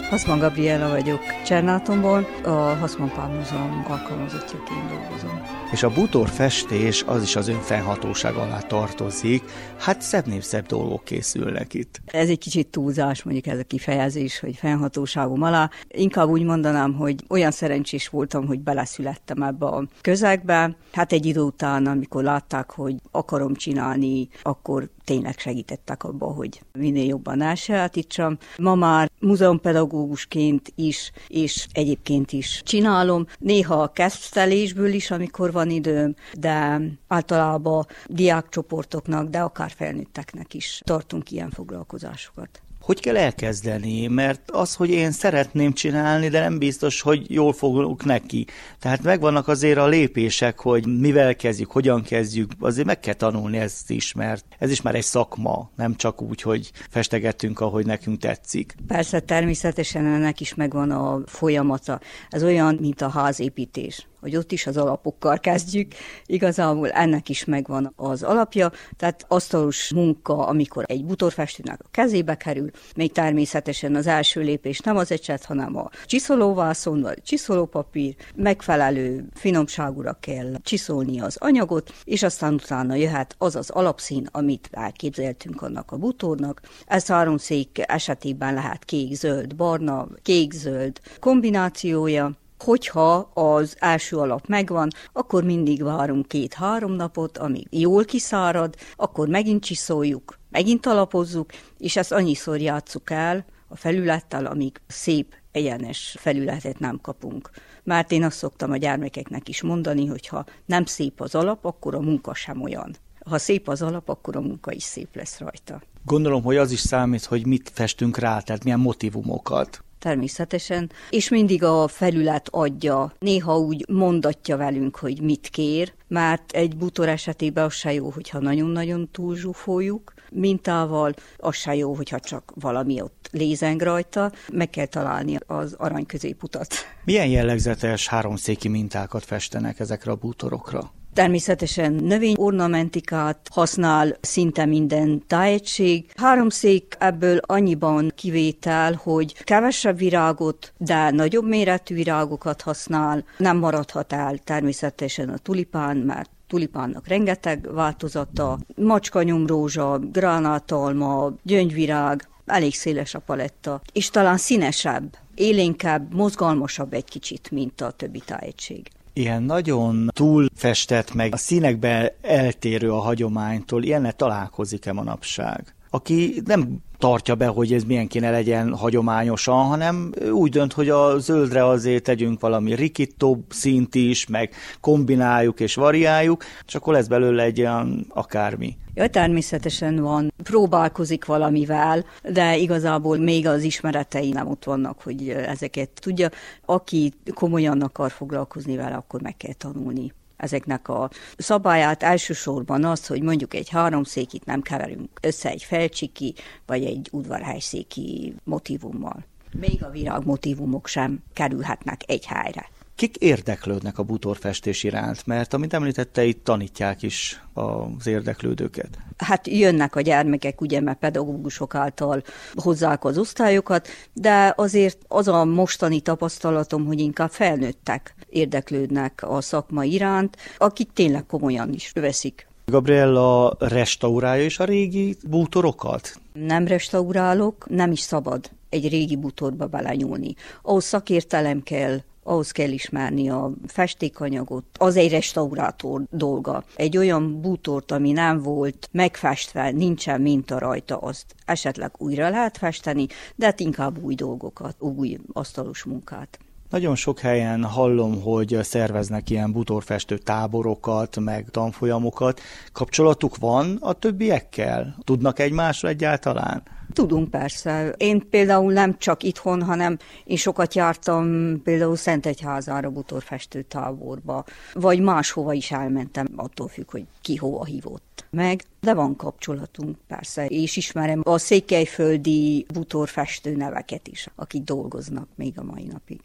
Haszman Gabriela vagyok Csernátonból, a Haszman Pál Múzeum alkalmazottjaként dolgozom. És a bútorfestés az is az ön fennhatóság alá tartozik, hát szebb dolgok készülnek itt. Ez egy kicsit túlzás, mondjuk ez a kifejezés, hogy fennhatóságom alá. Inkább úgy mondanám, hogy olyan szerencsés voltam, hogy beleszülettem ebbe a közegbe. Hát egy idő után, amikor látták, hogy akarom csinálni, akkor tényleg segítettek abba, hogy minél jobban elsajátítsam. Ma már múzeumpedagógusként is, és egyébként is csinálom. Néha a kezdtelésből is, amikor van időm, de általában diákcsoportoknak, de akár felnőtteknek is tartunk ilyen foglalkozásokat. Hogy kell elkezdeni? Mert az, hogy én szeretném csinálni, de nem biztos, hogy jól fogok neki. Tehát megvannak azért a lépések, hogy mivel kezdjük, hogyan kezdjük, azért meg kell tanulni ezt is, mert ez is már egy szakma, nem csak úgy, hogy festegetünk, ahogy nekünk tetszik. Persze, természetesen ennek is megvan a folyamata. Ez olyan, mint a házépítés, hogy ott is az alapokkal kezdjük, igazából ennek is megvan az alapja, tehát asztalos munka, amikor egy bútorfestőnek a kezébe kerül, még természetesen az első lépés nem az ecset, hanem a csiszolóvászon vagy csiszolópapír, megfelelő finomságúra kell csiszolni az anyagot, és aztán utána jöhet az az alapszín, amit elképzeltünk annak a bútornak. Ez háromszék esetében lehet kék, zöld, barna, kék-zöld kombinációja. Hogyha az első alap megvan, akkor mindig várunk 2-3 napot, amíg jól kiszárad, akkor megint csiszoljuk, megint alapozzuk, és ezt annyiszor játsszuk el a felülettel, amíg szép, egyenes felületet nem kapunk. Mert én azt szoktam a gyermekeknek is mondani, hogy ha nem szép az alap, akkor a munka sem olyan. Ha szép az alap, akkor a munka is szép lesz rajta. Gondolom, hogy az is számít, hogy mit festünk rá, tehát milyen motivumokat. Természetesen, és mindig a felület adja, néha úgy mondatja velünk, hogy mit kér, mert egy bútor esetében az se jó, hogyha nagyon-nagyon túlzsúfoljuk mintával, az se jó, hogyha csak valami ott lézeng rajta, meg kell találni az arany középutat. Milyen jellegzetes háromszéki mintákat festenek ezekre a bútorokra? Természetesen növényornamentikát használ szinte minden tájegység. Háromszék ebből annyiban kivétel, hogy kevesebb virágot, de nagyobb méretű virágokat használ. Nem maradhat el természetesen a tulipán, mert tulipánnak rengeteg változata, macskanyomrózsa, gránátalma, gyöngyvirág, elég széles a paletta, és talán színesebb, élénkebb, mozgalmasabb egy kicsit, mint a többi tájegység. Ilyen nagyon túlfestett, meg a színekben eltérő a hagyománytól, ilyennel találkozik-e manapság? Aki nem tartja be, hogy ez milyen kéne legyen hagyományosan, hanem úgy dönt, hogy a zöldre azért tegyünk valami rikítóbb színt is, meg kombináljuk és variáljuk, és akkor lesz belőle egy olyan akármi. Ja, természetesen van, próbálkozik valamivel, de igazából még az ismeretei nem ott vannak, hogy ezeket tudja. Aki komolyan akar foglalkozni vele, akkor meg kell tanulni ezeknek a szabályát. Elsősorban az, hogy mondjuk egy háromszékit nem keverünk össze egy felcsiki, vagy egy udvarhelyszéki motívummal. Még a virágmotívumok sem kerülhetnek egy helyre. Kik érdeklődnek a bútorfestés iránt? Mert amit említette, itt tanítják is az érdeklődőket. Hát jönnek a gyermekek, ugye, mert pedagógusok által hozzák az osztályokat, de azért az a mostani tapasztalatom, hogy inkább felnőttek érdeklődnek a szakma iránt, akik tényleg komolyan is veszik. Gabriela restaurálja is a régi bútorokat? Nem restaurálok, nem is szabad egy régi bútorba belenyúlni. Ahhoz szakértelem kell, ahhoz kell ismerni a festékanyagot. Az egy restaurátor dolga. Egy olyan bútort, ami nem volt megfestve, nincsen minta rajta, azt esetleg újra lehet festeni, de hát inkább új dolgokat, új asztalos munkát. Nagyon sok helyen hallom, hogy szerveznek ilyen bútorfestő táborokat, meg tanfolyamokat. Kapcsolatuk van a többiekkel? Tudnak egymásra egyáltalán? Tudunk persze. Én például nem csak itthon, hanem én sokat jártam például Szentegyházára bútorfestő táborba, vagy máshova is elmentem, attól függ, hogy ki hova hívott meg. De van kapcsolatunk persze, és ismerem a székelyföldi bútorfestő neveket is, akik dolgoznak még a mai napig.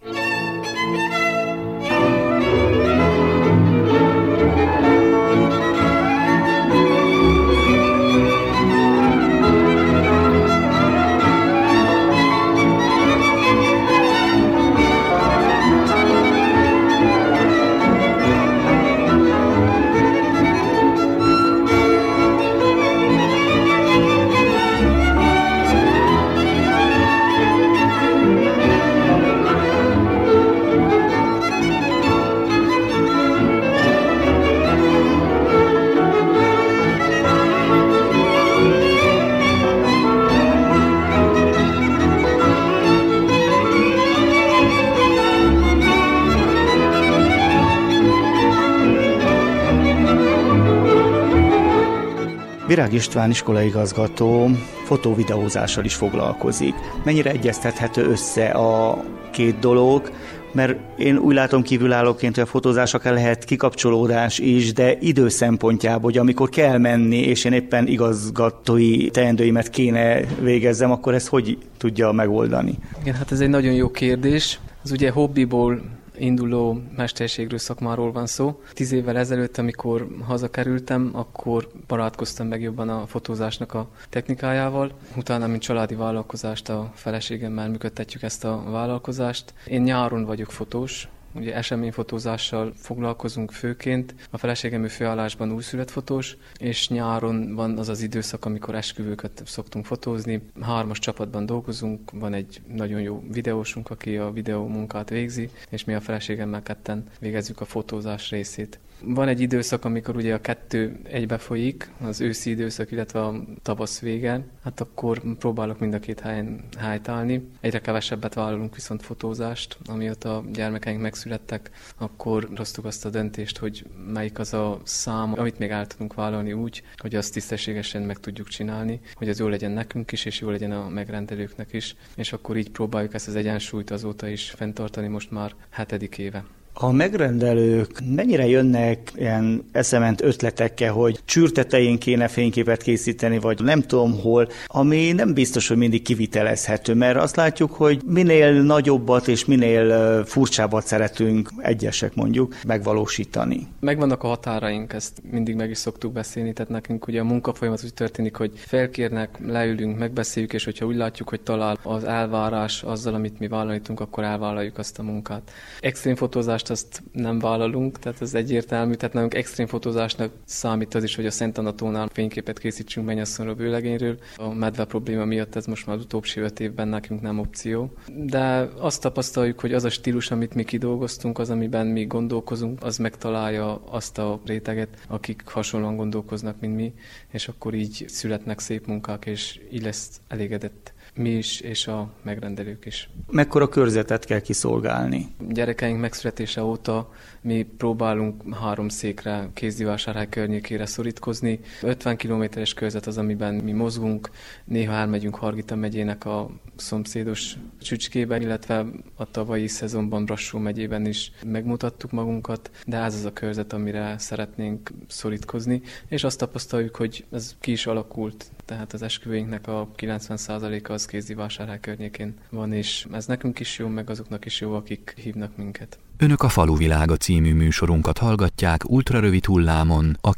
Virág István iskolaigazgató fotóvideózással is foglalkozik. Mennyire egyeztethető össze a két dolog? Mert én úgy látom kívülállóként, hogy a fotózás akár lehet kikapcsolódás is, de idő szempontjából, hogy amikor kell menni, és én éppen igazgatói teendőimet kéne végezzem, akkor ezt hogy tudja megoldani? Igen, hát ez egy nagyon jó kérdés. Az ugye hobbiból induló mesterségről, szakmáról van szó. 10 évvel ezelőtt, amikor hazakerültem, akkor barátkoztam meg jobban a fotózásnak a technikájával. Utána, mint családi vállalkozást a feleségemmel működtetjük ezt a vállalkozást. Én nyáron vagyok fotós, ugye eseményfotózással foglalkozunk főként. A feleségem főállásban újszülött fotós, és nyáron van az az időszak, amikor esküvőket szoktunk fotózni. 3 csapatban dolgozunk, van egy nagyon jó videósunk, aki a videó munkát végzi, és mi a feleségemmel ketten végezzük a fotózás részét. Van egy időszak, amikor ugye a 2 egybe folyik, az őszi időszak, illetve a tavasz vége, hát akkor próbálok mind a 2 helyen helytállni. Egyre kevesebbet vállalunk viszont fotózást, amióta a gyermekeink megszülettek, akkor hoztuk azt a döntést, hogy melyik az a szám, amit még el tudunk vállalni úgy, hogy azt tisztességesen meg tudjuk csinálni, hogy az jó legyen nekünk is, és jó legyen a megrendelőknek is, és akkor így próbáljuk ezt az egyensúlyt azóta is fenntartani, most már 7. éve. A megrendelők mennyire jönnek ilyen eszement ötletekkel, hogy csürtetején kéne fényképet készíteni, vagy nem tudom hol, ami nem biztos, hogy mindig kivitelezhető, mert azt látjuk, hogy minél nagyobbat és minél furcsábbat szeretünk egyesek mondjuk megvalósítani. Megvannak a határaink, ezt mindig meg is szoktuk beszélni, tehát nekünk ugye a munkafolyamat úgy történik, hogy felkérnek, leülünk, megbeszéljük, és hogyha úgy látjuk, hogy talál az elvárás azzal, amit mi vállalítunk, akkor elvállaljuk azt a munkát. Extrém fotózást azt nem vállalunk, tehát ez egyértelmű, tehát nálunk extrém fotózásnak számít az is, hogy a Szent Anna-tónál fényképet készítsünk mennyasszonyról, vőlegényről. A medve probléma miatt ez most már az utóbbi 5 évben nekünk nem opció. De azt tapasztaljuk, hogy az a stílus, amit mi kidolgoztunk, az, amiben mi gondolkozunk, az megtalálja azt a réteget, akik hasonlóan gondolkoznak, mint mi, és akkor így születnek szép munkák, és így lesz elégedett mi is, és a megrendelők is. Mekkora körzetet kell kiszolgálni? Gyerekeink megszületése óta mi próbálunk 3 székre, Kézdivásárhely környékére szorítkozni. 50 kilométeres körzet az, amiben mi mozgunk. Néha elmegyünk Hargita megyének a szomszédos Csücskébe, illetve a tavalyi szezonban Brassó megyében is megmutattuk magunkat, de ez az a körzet, amire szeretnénk szorítkozni, és azt tapasztaljuk, hogy ez ki is alakult. Tehát az esküvőinknek a 90%-a az Kézdivásárhely környékén van, és ez nekünk is jó, meg azoknak is jó, akik hívnak minket. Önök a Faluvilága című műsorunkat hallgatják ultrarövid hullámon a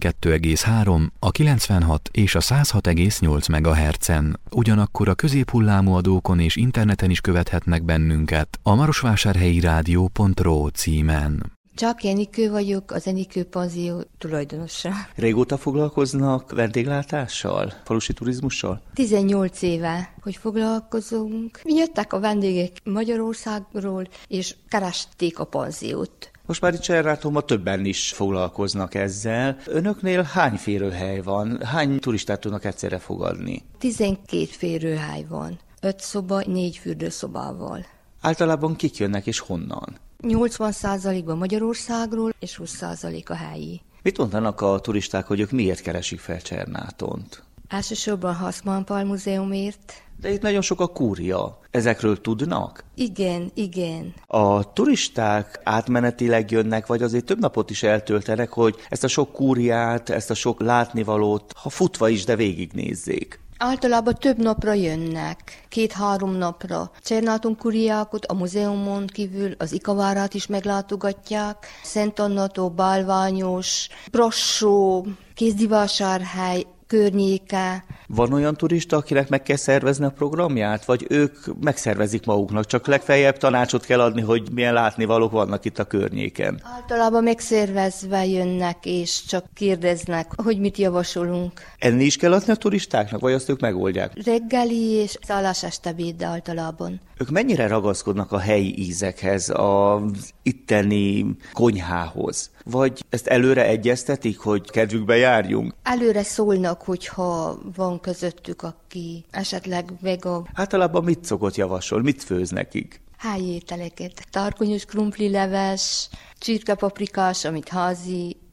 92,3, a 96 és a 106,8 MHz-en. Ugyanakkor a középhullámú adókon és interneten is követhetnek bennünket a marosvásárhelyi rádió.ro címen. Csak Enikő vagyok, az Enikő panzió tulajdonosa. Régóta foglalkoznak vendéglátással, falusi turizmussal? 18 éve, hogy foglalkozunk. Jöttek a vendégek Magyarországról, és keresték a panziót. Most már itt Csernátóban többen is foglalkoznak ezzel. Önöknél hány férőhely van? Hány turistát tudnak egyszerre fogadni? 12 férőhely van. 5 szoba, 4 fürdőszobával. Általában kik jönnek és honnan? 80%-ban Magyarországról, és 20% a helyi. Mit mondanak a turisták, hogy ők miért keresik fel Csernátont? Elsősorban Haszmanpal múzeumért. De itt nagyon sok a kúria. Ezekről tudnak? Igen. A turisták átmenetileg jönnek, vagy azért több napot is eltöltenek, hogy ezt a sok kúriát, ezt a sok látnivalót, ha futva is, de végignézzék. Általában több napra jönnek, 2-3 napra. Csernáton kuriákot a múzeumon kívül az Ikavárát is meglátogatják, Szent Annató, Bálványos, Brassó, Kézdivásárhely környéke. Van olyan turista, akinek meg kell szervezni a programját, vagy ők megszervezik maguknak, csak legfeljebb tanácsot kell adni, hogy milyen látnivalók vannak itt a környéken? Általában megszervezve jönnek, és csak kérdeznek, hogy mit javasolunk. Enni is kell adni a turistáknak, vagy azt ők megoldják? Reggeli és szállás estebéd általában. Ők mennyire ragaszkodnak a helyi ízekhez, az itteni konyhához? Vagy ezt előre egyeztetik, hogy kedvükbe járjunk? Előre szólnak, hogyha van közöttük, aki esetleg vega. Általában mit szokott javasol? Mit főz nekik? Helyi ételeket. Tarkonyos krumplileves, csirkepaprikás, amit házi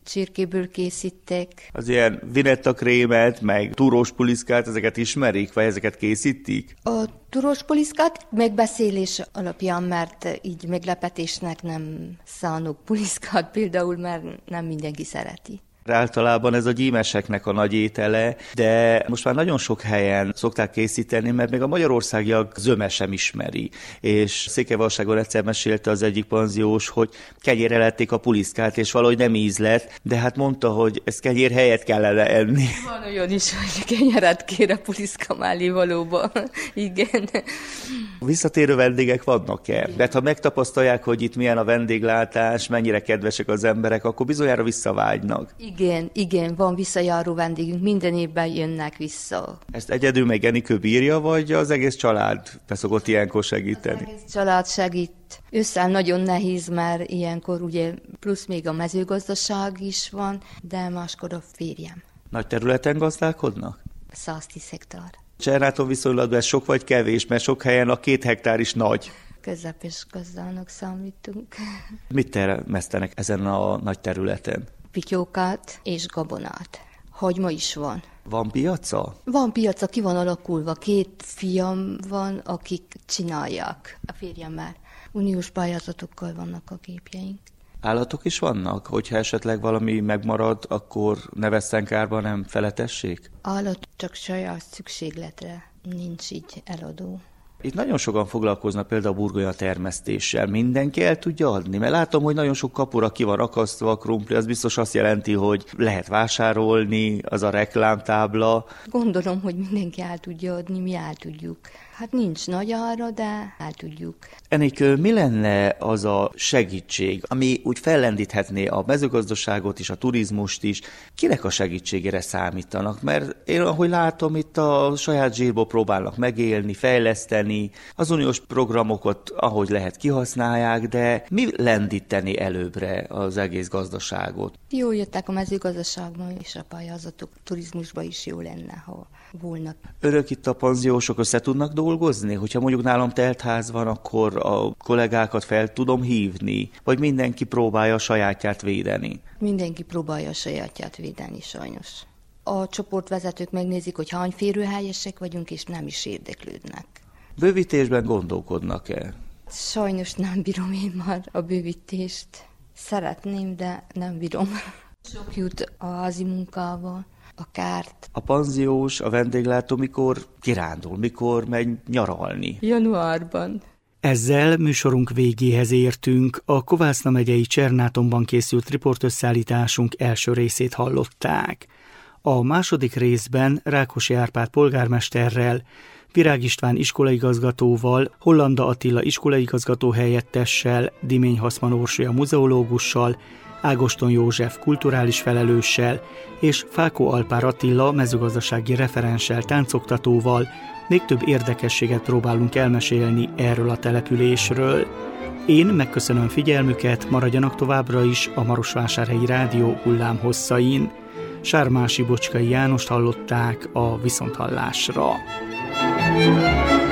csirkéből készítik. Az ilyen vinetta krémet, meg túrós puliszkát, ezeket ismerik, vagy ezeket készítik? A túrós puliszkát megbeszélés alapján, mert így meglepetésnek nem szánok puliszkát például, mert nem mindenki szereti. Általában ez a gyímeseknek a nagy étele, de most már nagyon sok helyen szokták készíteni, mert még a magyarországiak zöme sem ismeri. És Székelyvalságon egyszer mesélte az egyik panziós, hogy kenyérre lették a puliszkát, és valahogy nem íz lett, de hát mondta, hogy ezt kenyér helyett kellene enni. Van olyan is, hogy kenyeret kér a puliszka mellé valóban. Igen. Visszatérő vendégek vannak-e? De ha megtapasztalják, hogy itt milyen a vendéglátás, mennyire kedvesek az emberek, akkor bizonyára visszavágynak. Igen, van visszajáró vendégünk, minden évben jönnek vissza. Ezt egyedül meg Enikő bírja, vagy az egész család szokott ilyenkor segíteni? Az egész család segít. Ősszel nagyon nehéz, mert ilyenkor ugye plusz még a mezőgazdaság is van, de máskor a férjem. Nagy területen gazdálkodnak? 110 hektár. Csernáton viszonylatban ez sok vagy kevés, mert sok helyen a 2 hektár is nagy. Közepes gazdának számítunk. Mit termesztenek ezen a nagy területen? Pityókát és gabonát. Hagyma is van. Van piaca? Van piaca, ki van alakulva. 2 fiam van, akik csinálják. A férjemmel. Uniós pályázatokkal vannak a gépjeink. Állatok is vannak? Hogyha esetleg valami megmarad, akkor ne vesszen kárba, nem feletessék? Állat csak saját szükségletre, nincs így eladó. Itt nagyon sokan foglalkoznak például a burgonya termesztéssel. Mindenki el tudja adni? Mert látom, hogy nagyon sok kapura ki van akasztva a krumpli, az biztos azt jelenti, hogy lehet vásárolni, az a reklámtábla. Gondolom, hogy mindenki el tudja adni, mi el tudjuk. Hát nincs nagy ára, de el tudjuk. Enikő, mi lenne az a segítség, ami úgy fellendíthetné a mezőgazdaságot is, a turizmust is? Kinek a segítségére számítanak? Mert én, ahogy látom, itt a saját zsírból próbálnak megélni, fejleszteni, az uniós programokat, ahogy lehet, kihasználják, de mi lendíteni előbbre az egész gazdaságot? Jól jöttek a mezőgazdaságban és a pályázatok, turizmusban is jó lenne, ha volna. Önök itt a panziósok össze tudnak dolgozni? Hogyha mondjuk nálam teltház van, akkor a kollégákat fel tudom hívni? Vagy mindenki próbálja a sajátját védeni? Mindenki próbálja a sajátját védeni, sajnos. A csoportvezetők megnézik, hogy hány férőhelyesek vagyunk, és nem is érdeklődnek. Bővítésben gondolkodnak-e? Sajnos nem bírom én már a bővítést. Szeretném, de nem bírom. Sok jut a házi munkával, a kárt. A panziós, a vendéglátó mikor kirándul, mikor megy nyaralni? Januárban. Ezzel műsorunk végéhez értünk. A Kovászna megyei Csernátonban készült riportösszállításunk első részét hallották. A második részben Rákosi Árpád polgármesterrel, Virág István iskolaigazgatóval, Hollanda Attila iskolaigazgató helyettessel, Dimény Haszman Orsolya muzeológussal, Ágoston József kulturális felelőssel és Fákó Alpár Attila mezőgazdasági referenssel, táncoktatóval még több érdekességet próbálunk elmesélni erről a településről. Én megköszönöm figyelmüket, maradjanak továbbra is a Marosvásárhelyi Rádió hullámhosszain. Sármási Bocskai Jánost hallották a viszonthallásra.